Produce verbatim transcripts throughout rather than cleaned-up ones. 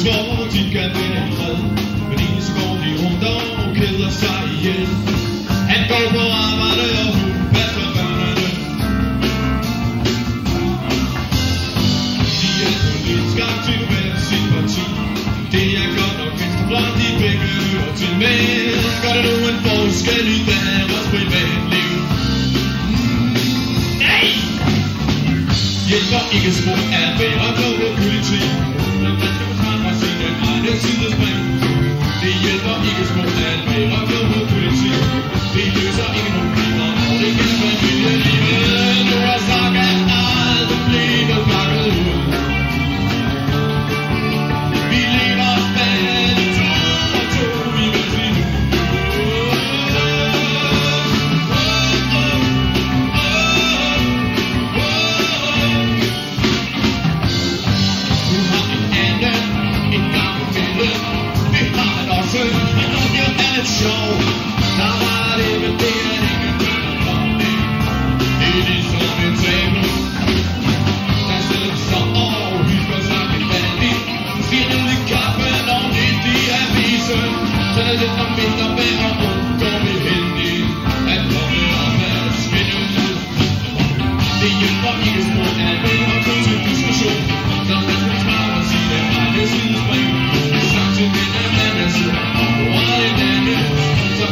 tror, de kan være i fred, fordi så går de rundt og keder sig ihjel. Han går på arbejde, og hun passer børnene. De er politisk aktiv med sit parti. Det er godt nok venstrefløj, de begge hører til. Men gør det nu en forskel i deres privatliv? Nej! Hjælper ikke spor at være klog politik. Men man skal forsvare sine egne sidespring. Det hjælper ikke spor at være klog politik. Det løser ikke problemer, og det kan familielivet. Nu er snakken aldrig blevet pakket ud. Vi lever stadig to og to, vi kan sige nu. Du har en anden, en gang imellem. Vi har et også, men når det er lidt sjov, der var det, men det er ikke noget om det. Det er ligesom en table, der sidder så og hygger sig med vanligt. Siger ned i kaffen og lidt i avisen, så er det lidt om vintervejr og undgår vi heldigt at komme op af skinnet. Det hjælper ikke små at være kun til diskussion, så man skal svare og sige det egne sidespring. Sagt til den anden side, og det andet, så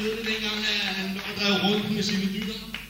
hed det dengang, at han drev rundt med sine dytter.